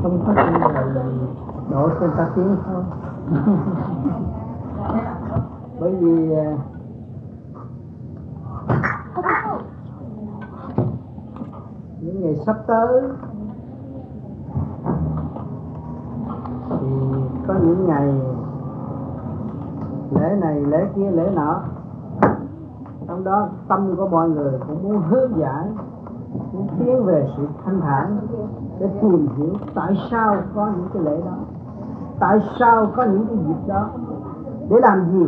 không có gì độ trên ta tiến thôi. Bởi vì những ngày sắp tới thì có những ngày lễ này lễ kia lễ nọ, trong đó tâm của mọi người cũng muốn hướng giải, muốn tiến về sự thanh thản để tìm hiểu tại sao có những cái lễ đó, tại sao có những cái dịp đó, để làm gì.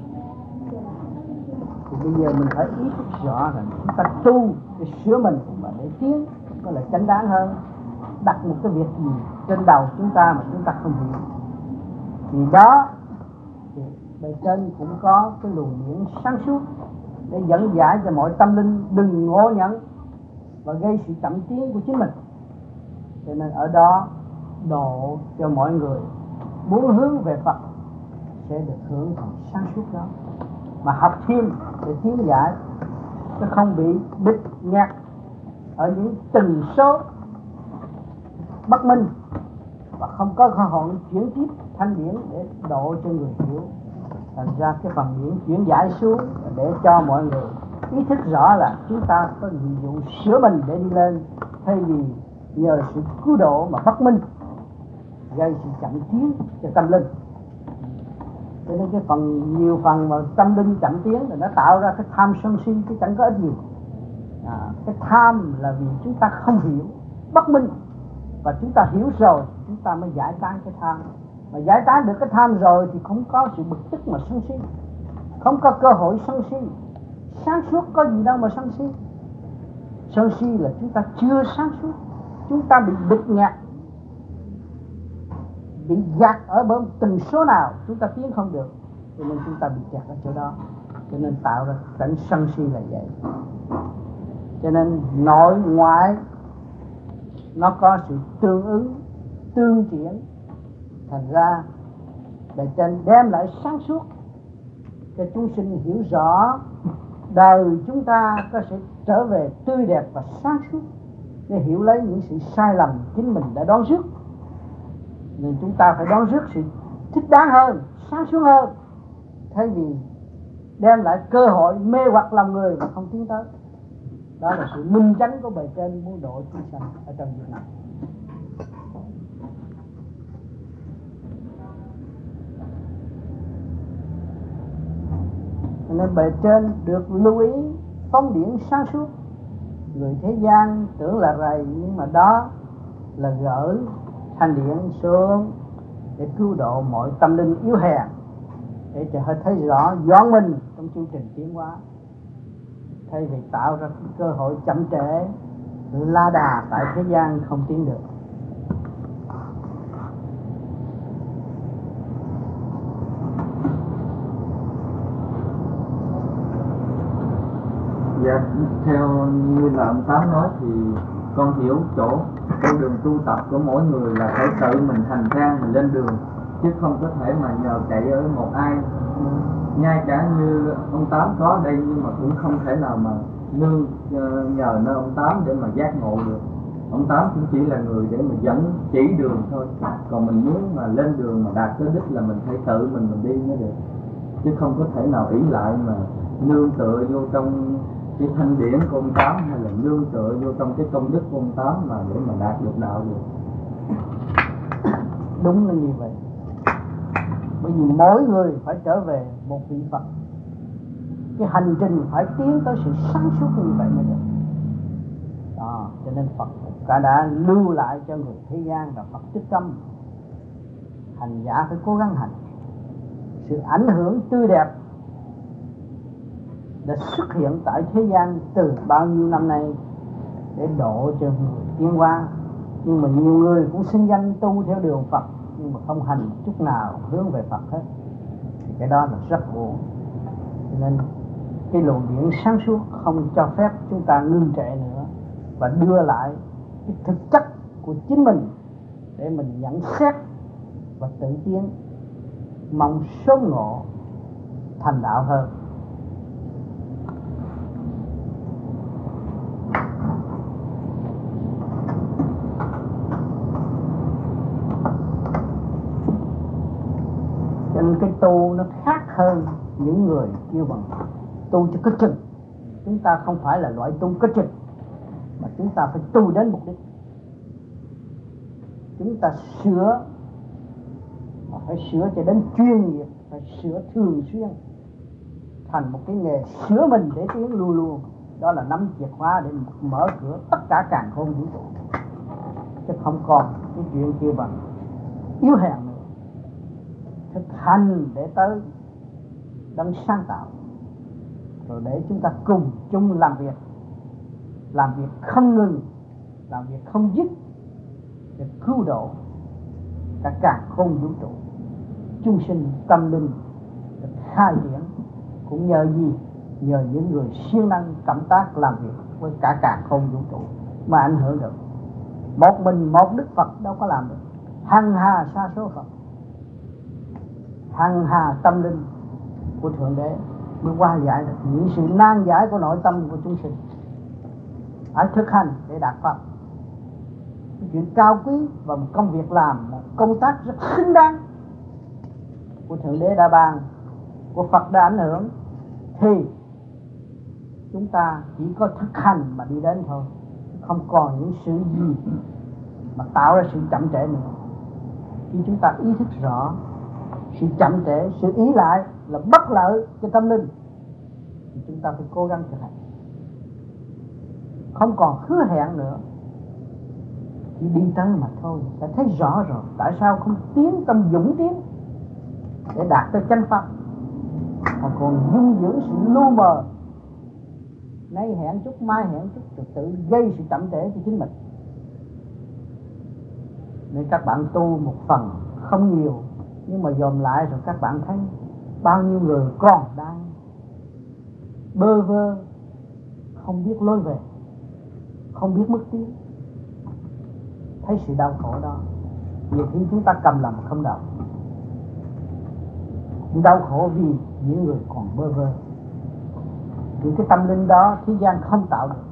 Thì bây giờ mình phải ý thức rõ rằng chúng ta tu để sửa mình và để tiến nó là chánh đáng hơn đặt một cái việc gì trên đầu chúng ta mà chúng ta không hiểu. Vì đó thì bề trên cũng có cái luồng điển sáng suốt để dẫn giải cho mọi tâm linh đừng ngộ nhận và gây sự chậm tiến của chính mình. Cho nên ở đó độ cho mọi người muốn hướng về Phật sẽ được hưởng phần sáng suốt đó, mà học thêm để tiến giải, nó không bị bịt nghẹt ở những tần số bất minh và không có cơ hội chuyển tiếp thanh điển để độ cho người hiểu. Thành ra cái phần điển chuyển giải xuống để cho mọi người ý thức rõ là chúng ta có nhiệm vụ sửa mình để đi lên, thay vì nhờ sự cứu độ mà bất minh gây sự chậm tiến cho tâm linh. Cho nên cái phần nhiều phần mà tâm linh chậm tiến thì nó tạo ra cái tham sân si, chứ chẳng có ích gì. Cái tham là vì chúng ta không hiểu, bất minh, và chúng ta hiểu rồi chúng ta mới giải tán cái tham. Mà giải tán được cái tham rồi thì không có sự bực tức mà sân si, không có cơ hội sân si. Sáng suốt có gì đâu mà sân si. Sân si là chúng ta chưa sáng suốt, chúng ta bị bịt nghẹt, bị gạt ở bên từng số nào chúng ta tiến không được, cho nên chúng ta bị kẹt ở chỗ đó. Cho nên tạo ra cảnh sân si là vậy. Cho nên nội ngoại nó có sự tương ứng, tương triển. Thành ra bề trên đem lại sáng suốt cho chúng sinh hiểu rõ đời chúng ta có sẽ trở về tươi đẹp và sáng suốt, để hiểu lấy những sự sai lầm chính mình đã đoán trước. Nên chúng ta phải đoán trước sự thích đáng hơn, sáng suốt hơn, thay vì đem lại cơ hội mê hoặc lòng người mà không tiến tới. Đó là sự minh chánh của bề trên muốn độ chúng sanh ở trong việc này. Nên bề trên được lưu ý phóng điển sáng suốt. Người thế gian tưởng là rầy, nhưng mà đó là gửi thanh điển xuống để cứu độ mọi tâm linh yếu hèn, để cho họ thấy rõ dọn mình trong chương trình tiến hóa, thay vì tạo ra cơ hội chậm trễ la đà tại thế gian không tiến được. Dạ, theo như là ông Tám nói thì con hiểu chỗ con đường tu tập của mỗi người là phải tự mình hành trang mình lên đường, chứ không có thể mà nhờ cậy ở một ai. Ngay cả như ông Tám có đây, nhưng mà cũng không thể nào mà nương nhờ nơi ông Tám để mà giác ngộ được. Ông Tám cũng chỉ là người để mà dẫn chỉ đường thôi. Còn mình muốn mà lên đường mà đạt tới đích là mình phải tự mình đi mới được, chứ không có thể nào ỷ lại mà nương tựa vô trong cái thanh điển của ông Tám, hay là nương tựa vô trong cái công đức của ông Tám mà để mà đạt được đạo được. Đúng là như vậy. Bởi vì mỗi người phải trở về một vị Phật. Cái hành trình phải tiến tới sự sáng suốt như vậy mới được. Đó, cho nên Phật cả đã lưu lại cho người thế gian và Phật tích tâm. Hành giả phải cố gắng hành. Sự ảnh hưởng tươi đẹp đã xuất hiện tại thế gian từ bao nhiêu năm nay để độ cho người tiến hóa. Nhưng mà nhiều người cũng xưng danh tu theo đường Phật, nhưng mà không hành chút nào hướng về Phật hết, thì cái đó là rất uổng. Cho nên cái luồng điển sáng suốt không cho phép chúng ta ngưng trệ nữa, và đưa lại cái thực chất của chính mình để mình nhận xét và tự tiến, mong sớm ngộ thành đạo hơn. nên cái tu nó khác hơn những người kêu bằng tu cho có chừng. Chúng ta không phải là loại tu có chừng, mà chúng ta phải tu đến mục đích. Chúng ta sửa, mà phải sửa cho đến chuyên nghiệp, phải sửa thường xuyên, thành một cái nghề sửa mình để tiến luôn luôn. Đó là nắm chìa khóa để mở cửa tất cả càn khôn vũ trụ, chứ không còn cái chuyện kia bằng yếu hèn nữa. Thực hành để tới đấng sáng tạo, rồi để chúng ta cùng chung làm việc không ngừng, làm việc không dứt để cứu độ cả càn khôn vũ trụ, chúng sinh tâm linh được khai triển. Cũng nhờ gì? Nhờ những người siêng năng cảm tác làm việc với cả càn khôn vũ trụ mà ảnh hưởng được. Một mình một Đức Phật đâu có làm được, hằng hà sa số Phật, hằng hà tâm linh của Thượng Đế mới qua giải được những sự nan giải của nội tâm của chúng sinh. Phải thực hành để đạt Pháp. Cái chuyện cao quý và một công việc làm, một công tác rất xứng đáng của Thượng Đế đã ban, của Phật đã ảnh hưởng, thì chúng ta chỉ có thực hành mà đi đến thôi, không còn những sự gì mà tạo ra sự chậm trễ nữa. Khi chúng ta ý thức rõ sự chậm trễ, sự ý lại là bất lợi cho tâm linh, thì chúng ta phải cố gắng thực hành, không còn hứa hẹn nữa, chỉ đi tới mà thôi. Đã thấy rõ rồi, tại sao không tiến tâm dũng tiến để đạt tới chánh pháp, mà còn dung dưỡng sự lu mờ, nay hẹn chút mai hẹn chút, rồi tự gây sự chậm trễ cho chính mình. Nên các bạn tu một phần không nhiều, nhưng mà dòm lại rồi các bạn thấy bao nhiêu người còn đang bơ vơ, không biết lối về, không biết mức tiến. Thấy sự đau khổ đó, nhiều khi chúng ta cầm lòng không đậu. Đau khổ vì những người còn bơ vơ, vì cái tâm linh đó thế gian không tạo được.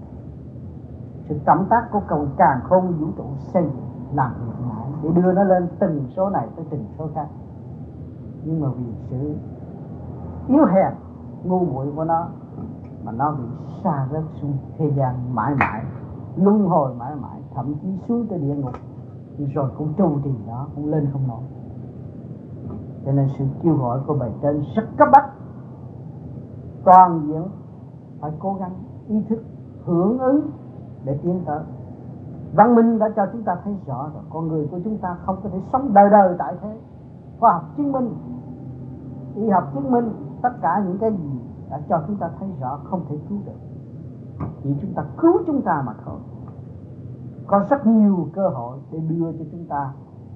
Sự cảm tác của cầu càn khôn vũ trụ xây dựng làm việc mãi để đưa nó lên từng số này tới từng số khác, nhưng mà vì sự yếu hèn ngu muội của nó mà nó bị sa rớt xuống thế gian mãi mãi, luân hồi mãi mãi, thậm chí xuống tới địa ngục, rồi cũng tru trì đó, cũng lên không nổi. Cho nên sự kêu gọi của bề trên rất cấp bách, toàn diện phải cố gắng ý thức hưởng ứng để tiến tới. Văn minh đã cho chúng ta thấy rõ rồi, con người của chúng ta không có thể sống đời đời tại thế. Khoa học chứng minh, y học chứng minh, tất cả những cái gì đã cho chúng ta thấy rõ không thể cứu được, chỉ chúng ta cứu chúng ta mà thôi. Có rất nhiều cơ hội để đưa cho chúng ta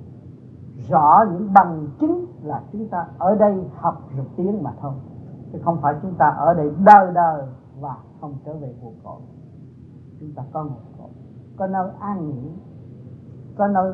rõ những bằng chứng là chúng ta ở đây học rồi tiến mà thôi, chứ không phải chúng ta ở đây đời đời và không trở về nguồn cội. Chúng ta có nguồn cội, có nơi an nghỉ, có nơi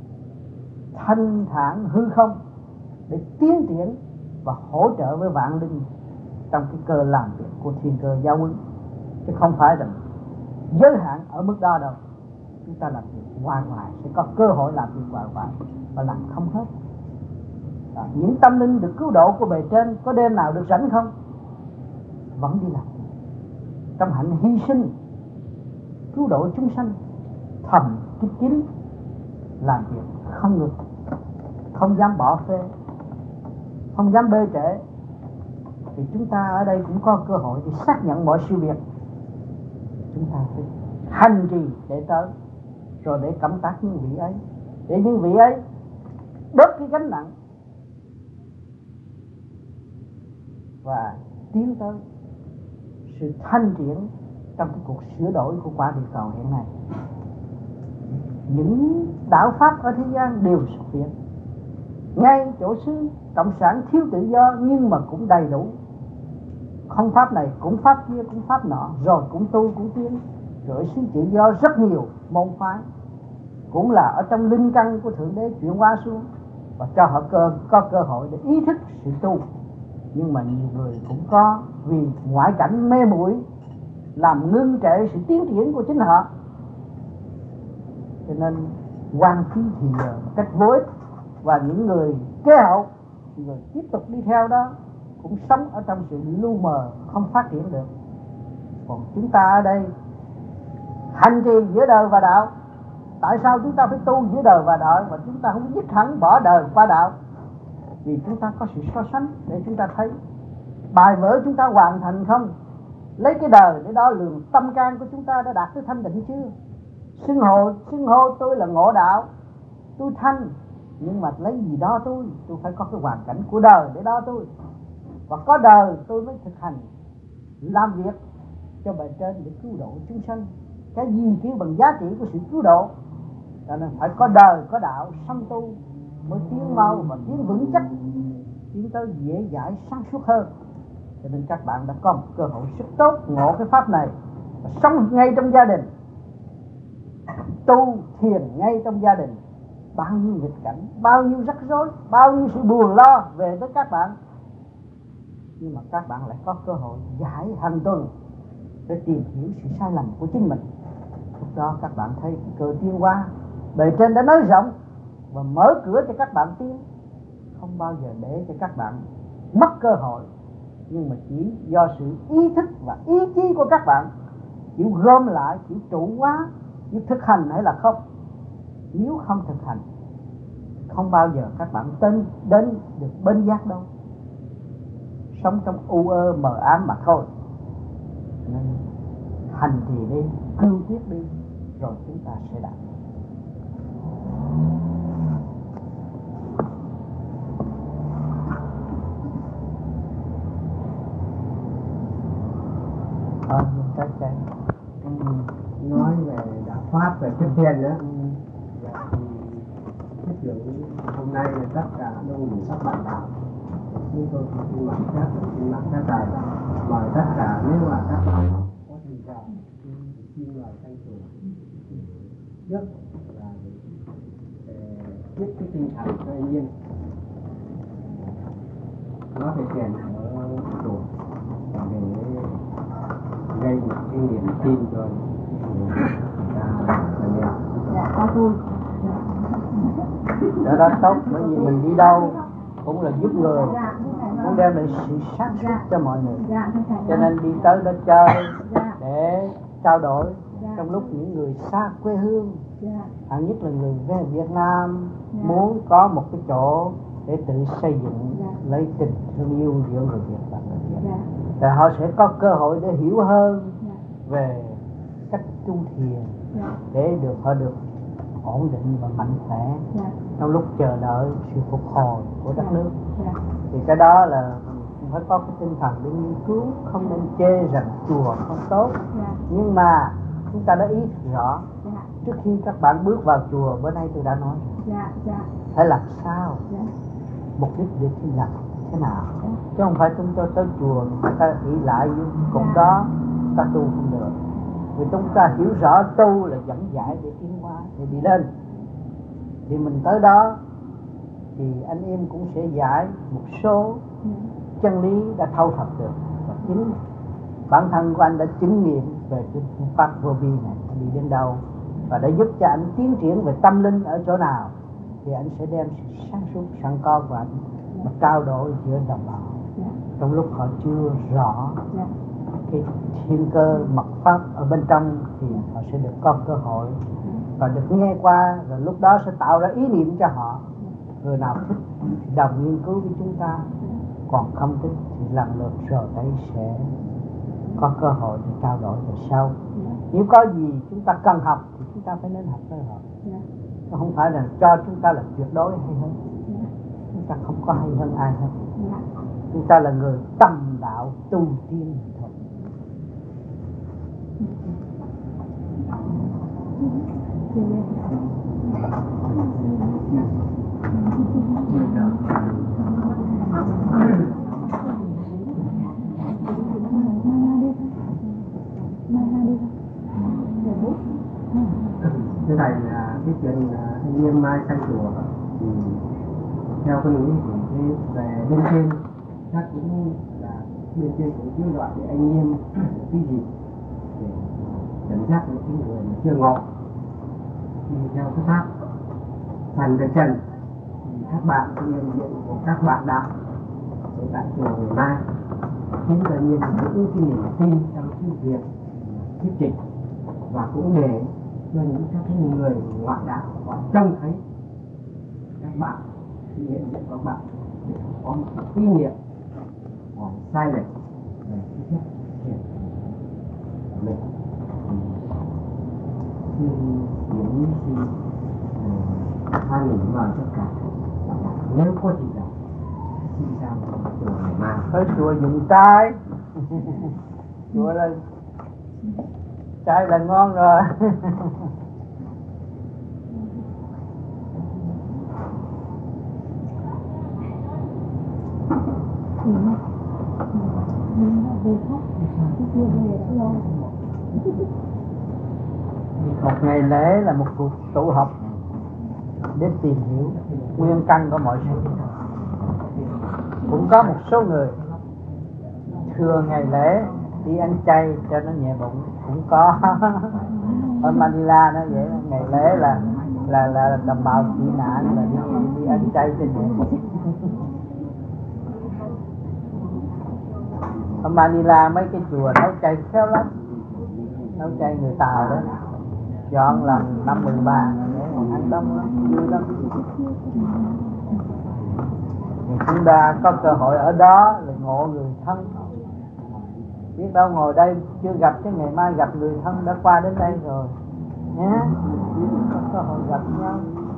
thanh thản hư không để tiến triển và hỗ trợ với vạn linh trong cái cơ làm việc của thiên cơ giáo huấn, chứ không phải là giới hạn ở mức đó đâu. Chúng ta làm việc hoài hoài sẽ có cơ hội làm việc hoài hoài và làm không hết. Những tâm linh được cứu độ của bề trên có đêm nào được rảnh không? Vẫn đi làm trong hạnh hy sinh cứu độ chúng sanh, thầm kích kín làm việc không ngừng, không dám bỏ phê, không dám bê trễ. Thì chúng ta ở đây cũng có cơ hội để xác nhận mọi sự việc. Chúng ta phải hành trì để tới, rồi để cảm tác những vị ấy, để những vị ấy bớt cái gánh nặng và tiến tới sự thanh triển trong cái cuộc sửa đổi của quả địa cầu hiện nay. Những đạo pháp ở thế gian đều xuất hiện. Ngay chỗ xứ cộng sản thiếu tự do nhưng mà cũng đầy đủ, không pháp này cũng pháp kia cũng pháp nọ, rồi cũng tu cũng tiến. Rồi xứ tự do rất nhiều môn phái, cũng là ở trong linh căn của Thượng Đế chuyển hóa xuống và cho họ có cơ hội để ý thức sự tu. Nhưng mà nhiều người cũng có vì ngoại cảnh mê muội làm ngưng trệ sự tiến triển của chính họ, cho nên quan phí thì một cách vô ích. Và những người kế hậu, người tiếp tục đi theo đó cũng sống ở trong sự lu mờ, không phát triển được. Còn chúng ta ở đây hành trì giữa đời và đạo. Tại sao chúng ta phải tu giữa đời và đạo mà chúng ta không dứt hẳn bỏ đời qua đạo? Vì chúng ta có sự so sánh để chúng ta thấy bài vở chúng ta hoàn thành không, lấy cái đời để đo lường tâm can của chúng ta đã đạt tới thanh định chưa. Xưng hô tôi là ngộ đạo, tôi thanh, nhưng mà lấy gì đó tôi phải có cái hoàn cảnh của đời để đó tôi, và có đời tôi mới thực hành làm việc cho bề trên để cứu độ chúng sanh. Cái gì kêu bằng giá trị của sự cứu độ? Cho nên phải có đời có đạo song tu mới tiến mau và tiến vững chắc, tiến tới dễ dãi sáng suốt hơn. Cho nên các bạn đã có một cơ hội rất tốt ngộ cái pháp này và sống ngay trong gia đình, tu thiền ngay trong gia đình. Bao nhiêu nghịch cảnh, bao nhiêu rắc rối, bao nhiêu sự buồn lo về tới các bạn, nhưng mà các bạn lại có cơ hội giải hàng tuần để tìm hiểu sự sai lầm của chính mình. Lúc đó các bạn thấy cơ tiến hóa bề trên đã nới rộng và mở cửa cho các bạn tiến, không bao giờ để cho các bạn mất cơ hội. Nhưng mà chỉ do sự ý thức và ý chí của các bạn chịu gom lại, chịu trụ hóa, chịu thực hành hay là không. Nếu không thực hành, không bao giờ các bạn đến được bên giác đâu. Sống trong u ơ mờ ám mà thôi. Nên hành trì đi, cương quyết đi, rồi chúng ta sẽ đạt. Cái nói về đạo pháp, về cái thiền nữa. Chất lượng hôm nay là tất cả đông đủ các bạn đạo. Chúng tôi xin mời các thầy, mời tất cả nếu mà các bạn có tình cảm xin mời thanh chủ trước là tiếp cái tinh thần cho anh Nhiên. Nó phải thiền ở chùa để gây một cái niềm tin cho người ta là nghèo. Dạ, có vui. Đó tốt, bởi vì mình đi đâu cũng là giúp người, cũng đem lại sự sáng suốt cho mọi người. Cho nên đi tới đó chơi để trao đổi. Trong lúc những người xa quê hương, hẳn nhất là người về Việt Nam muốn có một cái chỗ để tự xây dựng, lấy tình thương yêu giữa người Việt và người Việt, thì họ sẽ có cơ hội để hiểu hơn về cách tu thiền, để họ được ổn định và mạnh khỏe trong lúc chờ đợi sự phục hồi của đất nước. Thì cái đó là phải có cái tinh thần để nghiên cứu, không nên chê rằng chùa không tốt. Nhưng mà chúng ta đã ý thức rõ trước khi các bạn bước vào chùa, bữa nay tôi đã nói phải làm sao, mục đích để thi làm thế nào, chứ không phải chúng tôi tới chùa ta nghĩ lại với cùng đó ta tu không được. Vì chúng ta hiểu rõ tu là dẫn giải để tiến hóa, để đi lên. Thì mình tới đó thì anh em cũng sẽ giải một số chân lý đã thâu thập được, và chính bản thân của anh đã chứng nghiệm về cái phương pháp vô vi này đi đến đâu, và đã giúp cho anh tiến triển về tâm linh ở chỗ nào, thì anh sẽ đem sự sáng suốt sẵn có của anh mà trao đổi giữa đồng bào trong lúc họ chưa rõ cái thiên cơ mật pháp ở bên trong, thì họ sẽ được có cơ hội và được nghe qua, rồi lúc đó sẽ tạo ra ý niệm cho họ. Người nào thích thì đồng nghiên cứu với chúng ta, còn không thích thì lần lượt rồi đây sẽ có cơ hội để trao đổi về sau. Nếu có gì chúng ta cần học thì chúng ta phải nên học với họ. Nó không phải là cho chúng ta là tuyệt đối hay hơn. Chúng ta không có hay hơn ai hết. Chúng ta là người tâm đạo tu tiên thôi. Thế này là cái chuyện anh em mai sang chùa thì theo cái lý của cái về bên trên, chắc cũng là bên trên cũng kêu gọi để anh em cái gì để dẫn dắt những cái người mà chưa ngộ thì theo cái pháp thành về trần, thì các bạn nhận diện của các bạn đạo ở tại chùa Người Mai khiến tự nhiên những cái niềm tin trong cái việc thuyết trình, và cũng để cho những các cái người ngoại đạo họ trông thấy các bạn nhận diện các bạn để có một cái kinh nghiệm còn sai lệch về cái thuyết trình của mình. Xin hoan nghênh mời tất cả nếu có gì đó xin sang chùa Người Mai. Tới chùa dùng trái chùa là trái là ngon rồi. Một ngày lễ là một cuộc tụ họp để tìm hiểu nguyên căn của mọi sự. Cũng có một số người thừa ngày lễ đi ăn chay cho nó nhẹ bụng cũng có. Ở Manila nó vậy, ngày lễ là đồng bào tị nạn là đi ăn chay cho nhẹ bụng. Ở Manila mấy cái chùa nấu chay khéo lắm, nấu chay người Tàu đó, chọn làm 50 bàn ăn đông lắm, vui lắm. Chúng ta có cơ hội ở đó là ngộ người thân, biết đâu ngồi đây chưa gặp chứ ngày mai gặp người thân đã qua đến đây rồi nhé, có cơ hội gặp nhau.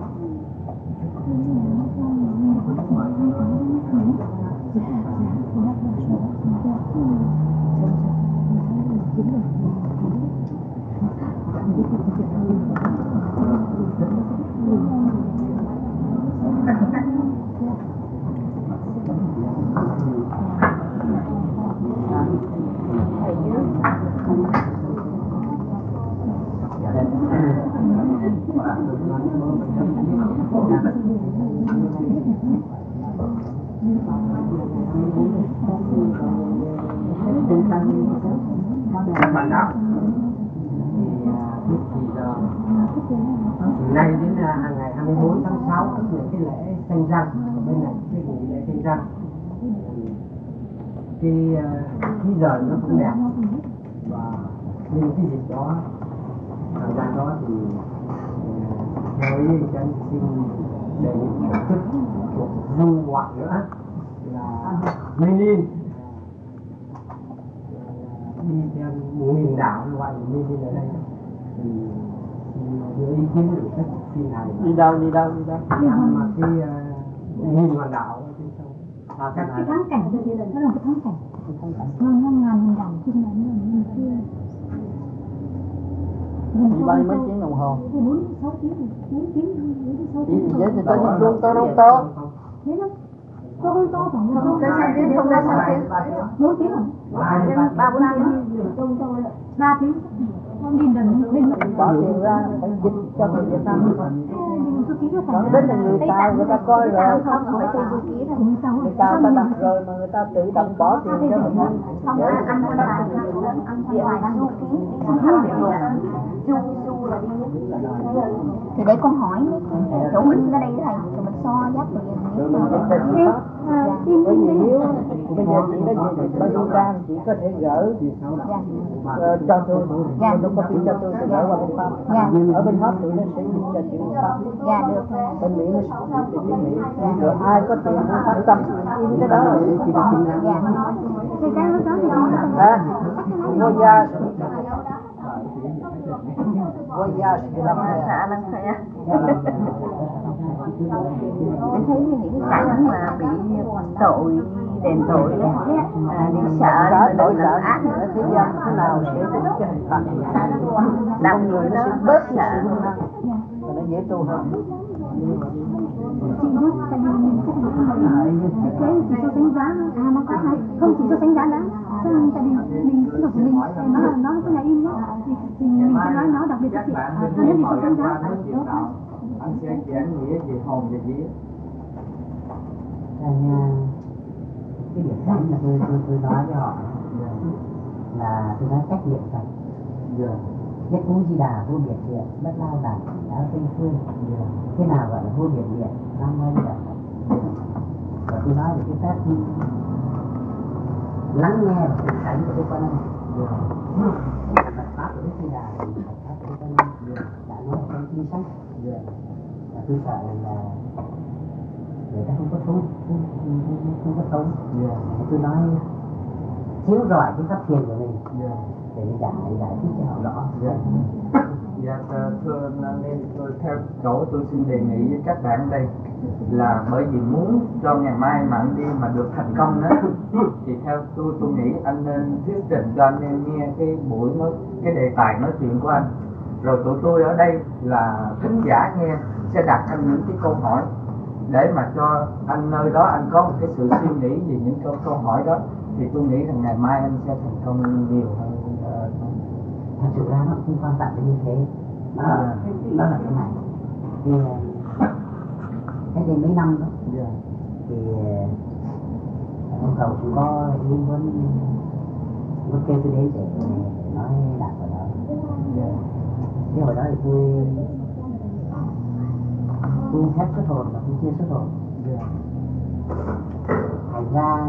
Các bạn đạo thì nay đến ngày 24 tháng 6 tức là cái lễ Sanh Răng, bên này cái nghỉ lễ Sanh Răng, cái giờ nó cũng đẹp, và nên cái dịp đó thời gian đó thì theo ý anh xin đề nghị tổ chức một du ngoạn nữa là Minin, đi theo nghìn đảo gọi là Minin ở đây thì đưa ý kiến được các phim này Đi đâu mà cái nghìn hoàn đảo ở trên sông cái thắng cảnh nó là một thắng cảnh nó ngàn hình đảo trên này nó kia đi bao mấy tiếng đồng hồ? 4-6 tiếng, 4 tiếng, 6 tiếng. Vậy thì tôi đi luôn Toronto. Thế đó. Toronto khoảng không tới 6 tiếng, không tới 6 tiếng. 4 tiếng rồi. 3-4 tiếng. 3 tiếng. Không đi đần bên Bỏ tiền ra phải dịch cho người Việt Nam. Còn đến là người Tàu người ta coi rồi. Không phải tôi du ký đâu. Người Tàu ta đặt rồi mà người ta tự động bỏ tiền cho mình. Không phải ăn ngoài ăn ngoài đang du ký du là đi. Thì để con hỏi chỗ in ở đây thầy, rồi mình so giáp tiền. Bởi vì nếu bây giờ chị đã về bao nhiêu trang chị có thể gỡ cho tôi, tôi có phí cho tôi gỡ qua bên Pháp. Ở bên Pháp tụi nó sẽ dịch cho chị bên Pháp. Được. Bên Mỹ nó sẽ dịch cho tiếng Mỹ. Rồi ai có tiền cũng phát tâm in cái đó rồi chị được xin. Thì cái lúc đó thì Voyage de la xe. Em thấy những cái cảnh mà bị tội, đền tội đó, đi sợ, tội là ác ở thế gian thế nào sẽ bị cái hình phạt. Làm người nó sẽ bớt sợ và nó dễ tu hơn. Chị nhớ, tại vì mình cũng cái chỉ số đánh giá nó có hay không chỉ số đánh giá lắm, tại vì mình cũng được mình nó cái nhà in đó thì mình sẽ nói nó đặc biệt cho chị nếu chỉ số đánh giá anh sẽ giảng nghĩa về hồn và vía. Cái điểm đánh là tôi nói với họ là tôi nói cách điện thật nhất cú di đà vô biệt điện bất lao đà đã tinh phương thế nào gọi là vô biệt điện nam mô di đà và tôi nói về cái phép lắng nghe và thực hành của Đức Quan Âm. Phật pháp của Đức Di Đà là Phật pháp của Đức Quan Âm đã nói trong kinh sách. Và tôi sợ là người ta không có thấu, không có thấu. Tôi nói chiếu rọi cái pháp thiền của mình để mình giải thích cho họ rõ. Dạ thưa nên theo chỗ tôi xin đề nghị với các bạn đây là bởi vì muốn cho ngày mai mà anh đi mà được thành công đó thì theo tôi nghĩ anh nên thuyết trình cho anh em nghe cái buổi nói cái đề tài nói chuyện của anh, rồi tụi tôi ở đây là thính giả nghe sẽ đặt anh những cái câu hỏi để mà cho anh nơi đó anh có một cái sự suy nghĩ về những câu hỏi đó, thì tôi nghĩ rằng ngày mai anh sẽ thành công nhiều hơn. Thật sự ra nó không quan trọng như thế, nó là cái này. Thì cách đây mấy năm đó thì ông Cầu cũng có ý muốn kêu tôi đến để nói đạt vào đó. Thế hồi đó thì tôi hết xuất hồn mà tôi chưa xuất hồn. Thành ra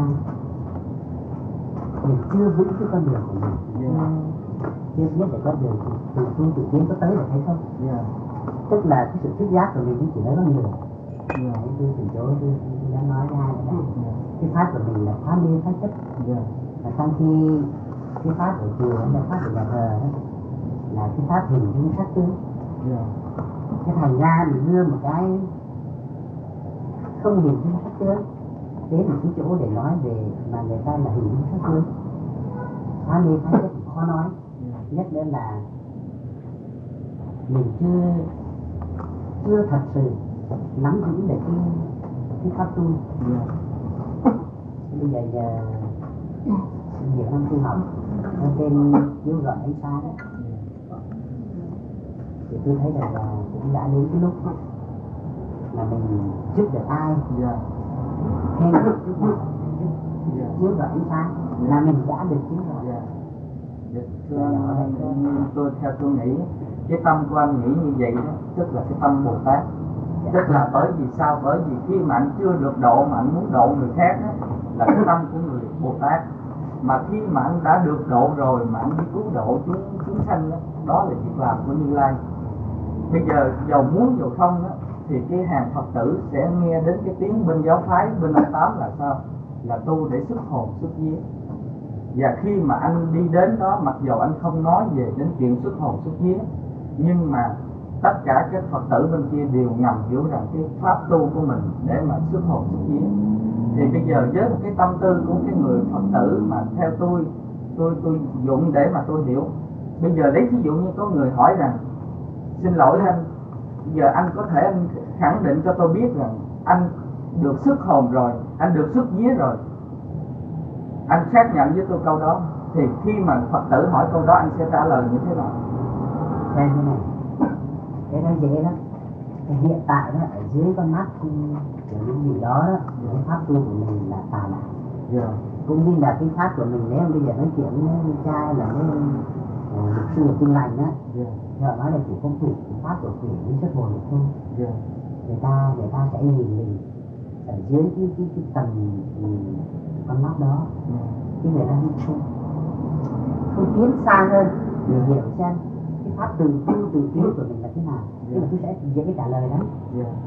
mình chưa vững cái con đường của mình, chưa biết để con đường từ tu tự tiến có tới được hay không. Tức là cái sự thức giác của mình chỉ nói có nhiều. Tôi từ chỗ tôi dám nói ra là cái pháp của mình là pháp liên pháp chất. Và trong khi cái pháp của chùa là pháp của nhà thờ là cái pháp hình dung sắc tướng. Cái thành ra mình đưa một cái không hình dung sắc tướng đến một cái chỗ để nói về mà người ta là hình dung sắc tướng. Pháp liên pháp chất khó nói. Nhất nữa là mình chưa thật sự nắm vững được cái pháp tu. Bây giờ nhiều năm tu học ở trên chiếu rọi ánh sáng thì tôi thấy là cũng đã đến cái lúc là mình giúp được ai thêm chiếu rọi ánh sáng là mình đã được chiếu rọi. Tôi theo tôi nghĩ cái tâm của anh nghĩ như vậy đó, tức là cái tâm Bồ Tát. Tức là bởi vì sao? Bởi vì khi mà anh chưa được độ mà anh muốn độ người khác đó, là cái tâm của người Bồ Tát. Mà khi mà anh đã được độ rồi mà anh đi cứu độ chúng sanh đó, đó là việc làm của Như Lai. Bây giờ dầu muốn dầu không đó, thì cái hàng Phật tử sẽ nghe đến cái tiếng bên giáo phái bên ông Tám là sao? Là tu để xuất hồn xuất vía. Và khi mà anh đi đến đó, mặc dù anh không nói về đến chuyện xuất hồn xuất vía, nhưng mà tất cả các Phật tử bên kia đều ngầm hiểu rằng cái pháp tu của mình để mà xuất hồn xuất vía. Thì bây giờ với một cái tâm tư của cái người Phật tử mà theo tôi dụng để mà tôi hiểu. Bây giờ lấy ví dụ như có người hỏi rằng xin lỗi anh, giờ anh có thể anh khẳng định cho tôi biết rằng anh được xuất hồn rồi, anh được xuất vía rồi, anh xác nhận với tôi câu đó, thì khi mà Phật tử hỏi câu đó anh sẽ trả lời như thế nào? Đây như này, cái đó dễ lắm. Cái hiện tại đó ở dưới con mắt của những gì đó đó, cái pháp tu của mình là tà lạc. Cũng như là cái pháp của mình nếu bây giờ nói chuyện với trai là với luật sư ở Kinh Lành á, thì họ nói là chỉ không thử cái pháp của quỷ với xuất hồn được thôi. Người ta sẽ nhìn mình ở dưới cái tầng con mắt đó, cái người ta không tiến xa hơn để hiểu xem cái pháp từ tiến của mình là thế nào. Nhưng mà tôi sẽ dễ trả lời lắm.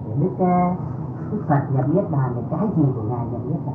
Đức Phật nhập niết bàn thì cái gì của ngài nhập niết bàn?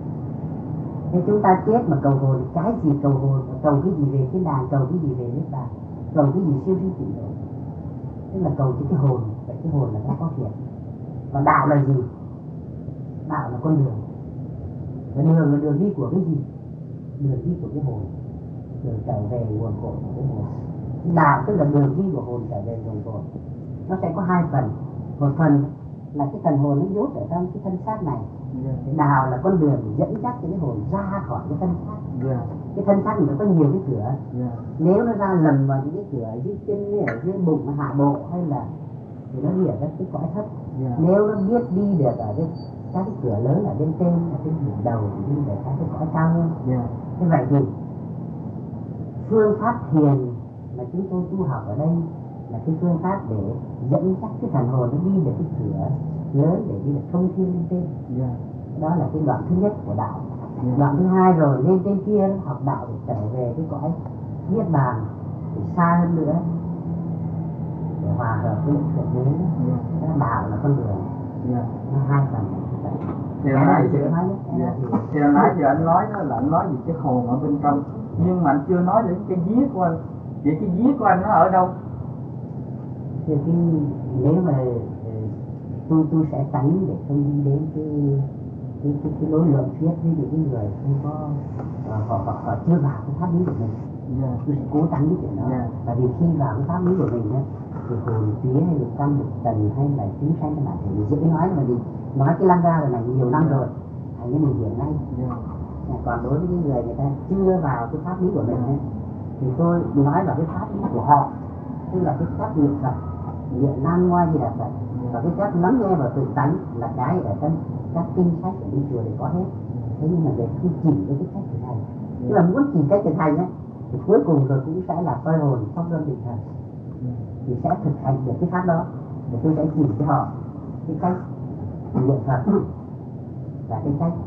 Thế chúng ta chết mà cầu hồn, cái gì cầu hồn? Cầu cái gì về thiên đàng, cầu cái gì về niết bàn, cầu cái gì siêu vi tịnh độ? Tức là cầu cho cái hồn. Vậy cái hồn là cái có thiệt. Và đạo là gì? Đạo là con đường. Và đường là đường đi của cái gì? Đường đi của cái hồn, đường trở về nguồn cội của cái hồn. Đạo tức là đường đi của hồn trở về nguồn cội. Nó sẽ có hai phần. Một phần là cái thần hồn nó nhốt ở trong cái thân xác này. Đạo là con đường dẫn dắt cái hồn ra khỏi cái thân xác. Cái thân xác mình có nhiều cái cửa. Nếu nó ra lầm vào những cái cửa ở dưới chân, ở dưới bụng, hạ bộ hay là thì nó đi ở cái cõi thấp. Nếu nó biết đi được ở các cái cửa lớn ở bên trên, ở trên đỉnh đầu đi về các cái cõi cao hơn. Thế vậy thì phương pháp thiền mà chúng tôi tu học ở đây là cái phương pháp để dẫn dắt cái thần hồn nó đi được cái cửa lớn để đi được thông thiên lên trên. Đó là cái đoạn thứ nhất của đạo. Đoạn thứ hai rồi lên trên kia học đạo để trở về cái cõi niết bàn để xa hơn nữa, để hòa hợp với thượng đế. Đạo là con đường. Nó hai phần. Theo nãy giờ anh nói đó là anh nói về cái hồn ở bên trong, nhưng mà anh chưa nói đến cái vía của anh. Vậy cái vía của anh nó ở đâu? Thì nếu mà tôi sẽ tránh để không đi đến cái đối lượng thuyết với những người không có họ chưa vào cái pháp lý của mình. Tôi sẽ cố tránh cái chuyện đó. Tại vì khi vào cái pháp lý của mình thì hồn vía hay lục căn lục trần hay là chúng sanh các bạn thì dễ nói, mà vì nói cái lăng ga này nhiều năm rồi thành như mình hiểu ngay. Còn đối với những người ta chưa vào cái pháp lý của mình thì tôi nói là cái pháp lý của họ, tức là cái cách niệm Phật, niệm Nam Mô Di Đà Phật, và cái cách lắng nghe và tự tánh là cái ở trong các kinh sách ở bên chùa đều có hết. Thế nhưng mà để khi chỉ với cái cách thực hành, tức là muốn chỉ cách thực hành thì cuối cùng rồi cũng sẽ là soi hồn pháp luân định thần, thì sẽ thực hành được cái pháp đó. Để tôi sẽ chỉ cho họ cái cách niệm Phật và cái cách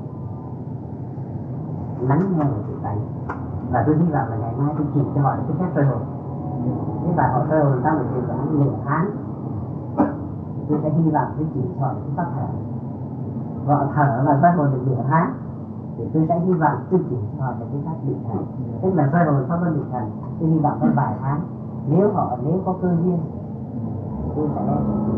lắng nghe và tự tánh, và tôi hy vọng là ngày mai tôi chỉ cho họ cái phép soi hồn. Thế và họ soi hồn trong một thời gian nửa tháng, tôi sẽ hy vọng tôi chỉ cho họ cái pháp thở. Họ thở và soi hồn được nửa tháng thì tôi sẽ hy vọng tôi chỉ cho họ được cái pháp định thần, tức là soi hồn pháp luân định thần. Tôi hy vọng trong vài tháng, nếu có cơ duyên tôi sẽ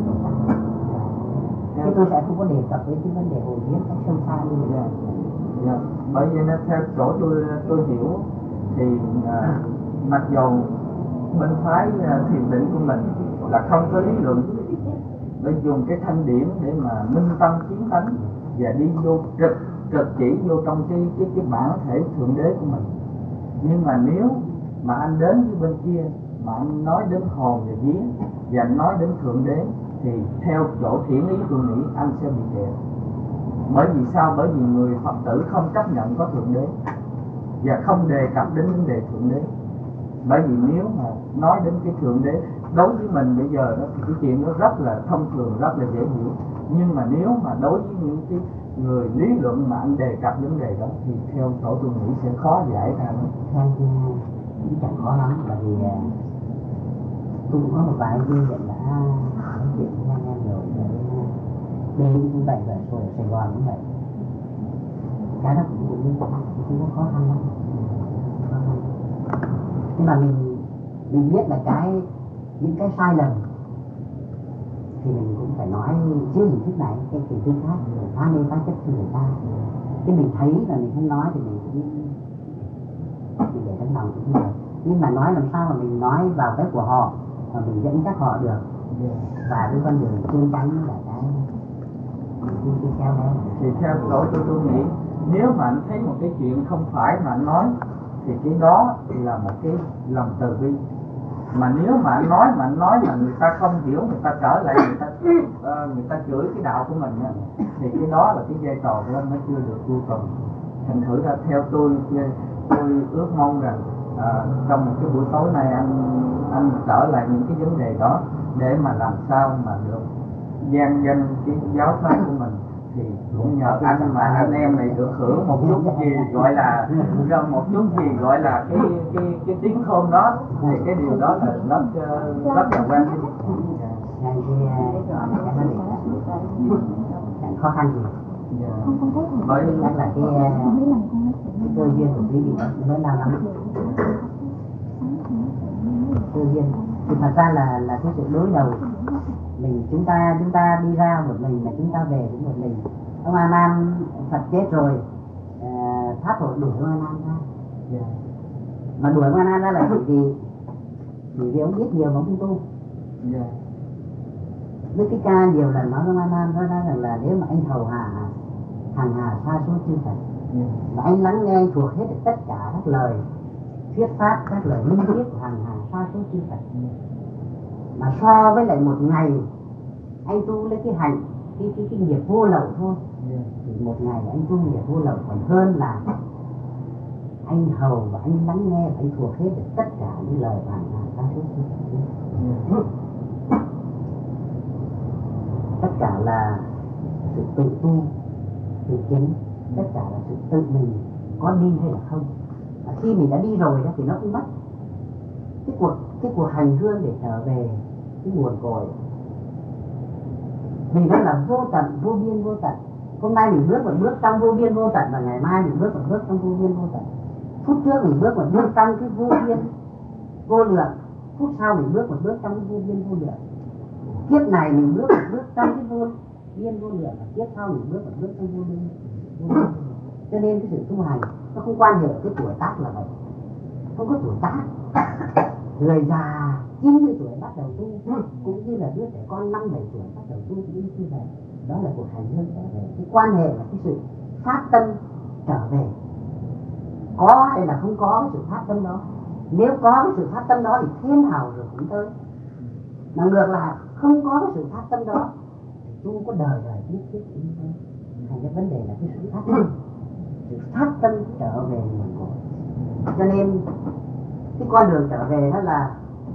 chứ tôi sẽ không có đề cập đến cái vấn đề hồn vía cách sâu xa như vậy. Bởi vì nó theo chỗ tôi hiểu thì mặc dù bên phái thiền định của mình là không có lý luận, để dùng cái thanh điển để mà minh tâm kiến tánh và đi vô trực chỉ vô trong cái bản thể thượng đế của mình. Nhưng mà nếu mà anh đến với bên kia mà anh nói đến hồn và vía và anh nói đến thượng đế thì theo chỗ thiển ý tôi nghĩ anh sẽ bị kẹt. Bởi vì sao? Bởi vì người Phật tử không chấp nhận có thượng đế và không đề cập đến vấn đề thượng đế. Bởi vì nếu mà nói đến cái thượng đế đối với mình bây giờ đó thì cái chuyện đó rất là thông thường, rất là dễ hiểu. Nhưng mà nếu mà đối với những cái người lý luận mà anh đề cập vấn đề đó thì theo tổ tôi nghĩ sẽ khó giải ra lắm. Cũng chẳng khó lắm, bởi vì tôi cũng có một vài kinh nghiệm đã nói chuyện với anh em rồi. Bên cũng vậy, rồi ở Sài Gòn cũng vậy. Cái đó cũng có khó khăn lắm. Nhưng mà mình biết là những cái sai lầm thì mình cũng phải nói dưới hình thức này, cái hình thức khác, phá lên phá chất cho người ta. Chứ mình thấy là mình không nói thì mình để trong lòng cũng được. Nhưng mà nói làm sao mà mình nói vào cái của họ mà mình dẫn dắt họ được, và cái con đường chân chắn là cái theo đó. Thì theo tổ tôi nghĩ nếu mà anh thấy một cái chuyện không phải mà anh nói thì cái đó là một cái lòng từ bi. Mà nếu mà anh nói mà người ta không hiểu, người ta trở lại người ta chửi cái đạo của mình thì cái đó là cái vai trò của anh nó chưa được chu toàn. Thành thử ra theo tôi ước mong rằng trong một cái buổi tối này anh trở lại những cái vấn đề đó để mà làm sao mà được gian danh cái giáo pháp của mình, thì cũng nhờ anh mà anh em này được hưởng một chút gì gọi là cái tiếng khôn đó, thì cái điều đó là rất là quan trọng. Khó khăn gì Bởi chắc là cái cơ duyên của quý vị mới nào lắm. Cơ duyên thì thật ra là cái sự đối đầu chúng ta đi ra một mình là chúng ta về cũng một mình. Ông A Nan Phật chết rồi, Pháp hội đuổi ông A Nan ra. Mà đuổi ông A Nan ra là vì ông biết nhiều mà không tu. Đức Thích Ca nhiều lần nói với A Nan nói rằng là nếu mà anh hầu hạ hàng hà sa số chư Phật và anh lắng nghe anh thuộc hết được tất cả các lời thuyết pháp, các lời minh triết của hàng hà sa số chư Phật, mà so với lại một ngày anh tu lấy cái hành cái nghiệp vô lậu thôi thì một ngày anh tu nghiệp vô lậu còn hơn là anh hầu và anh lắng nghe và anh thuộc hết được tất cả những lời hàng hà sa số chư Phật. Tất cả là sự tự tu, Thì chính tất cả là sự tự mình có đi hay là không. Khi mình đã đi rồi đó thì nó cũng mất. Cái cuộc hành hương để trở về cái nguồn cội, vì nó là vô tận, vô biên vô tận. Hôm nay mình bước một bước trong vô biên vô tận, và ngày mai mình bước một bước trong vô biên vô tận. Phút trước mình bước một bước trong cái vô biên vô lượng, phút sau mình bước một bước trong cái vô biên vô lượng. Kiếp này mình bước một bước trong cái vô biên vô lượng, và kiếp sau mình bước một bước trong vô biên vô lượng. Cho nên cái sự tu hành nó không quan hệ cái tuổi tác là vậy, không có tuổi tác. Người già 90 tuổi bắt đầu tu, cũng như là đứa trẻ con 5-7 tuổi bắt đầu tu cũng như vậy. Đó là cuộc hành hương trở về. Cái quan hệ là cái sự phát tâm trở về. Có hay là không có cái sự phát tâm đó. Nếu có cái sự phát tâm đó thì thiên hào rồi cũng tới. Mà ngược lại không có cái sự phát tâm đó thì tu có đời đời kiếp kiếp cũng tới. Thành cái vấn đề là cái sự phát tâm, sự phát tâm trở về nguồn cội. Cho nên cái con đường trở về nó là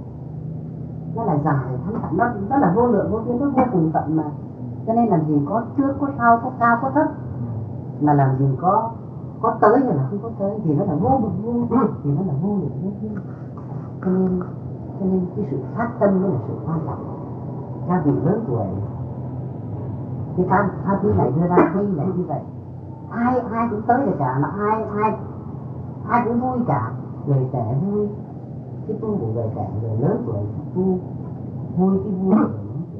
dài thăm tận, nó là vô lượng vô biên, nó vô cùng tận mà. Cho nên làm gì có trước có sau, có cao có thấp, mà làm gì có tới hay là không có tới, thì nó là vô vực vô, thì nó là vô lượng vô biên. Cho nên cái sự phát tâm mới là sự quan trọng. Các vị lớn tuổi cái tha thứ này đưa ra hay là như vậy, ai cũng tới được cả, mà ai cũng vui cả. Người trẻ vui cái tu của người trẻ, người lớn tuổi tu vui cái vui của người lớn tuổi.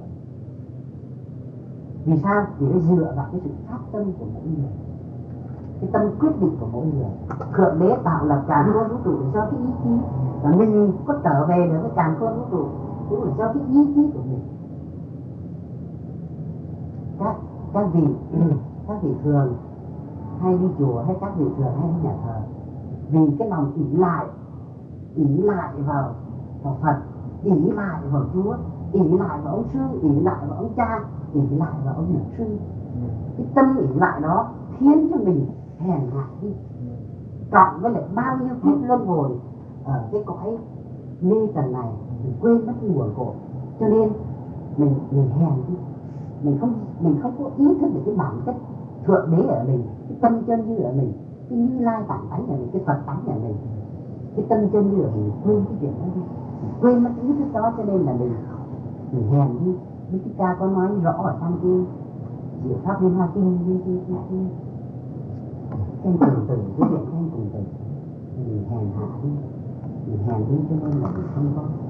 Vì sao? Vì nó dựa vào cái sự phát tâm của mỗi người, cái tâm quyết định của mỗi người. Thượng đế tạo lập càn khôn vũ trụ do cái ý chí, và mình có trở về được cái càn khôn vũ trụ cũng là do cái ý chí của mình. Các vị thường hay đi chùa, hay các vị thường hay đi nhà thờ, vì cái lòng ỷ lại vào Phật, ỷ lại vào Chúa, ỷ lại vào ông sư, ỷ lại vào ông cha, ỷ lại vào ông nhà sư. Cái tâm ỷ lại đó khiến cho mình hèn hạ đi, cộng với lại bao nhiêu kiếp luân hồi ở cái cõi mê trần này, mình quên mất cái nguồn cội. Cho nên mình hèn đi, mình không có ý thức được cái bản chất thượng đế ở mình, cái tâm chân như ở mình, cái Như Lai bản tánh ở mình, cái Phật tánh ở mình, cái tâm chân như ở mình, quên cái chuyện đó đi, quên mất cái ý thức đó. Cho nên là mình hèn đi. Đức Thích Ca có nói rõ ở trong cái Diệu Pháp Liên Hoa Kinh, trên cùng từ, cái chuyện trên cùng từ, mình hèn hạ đi, cho nên là mình không có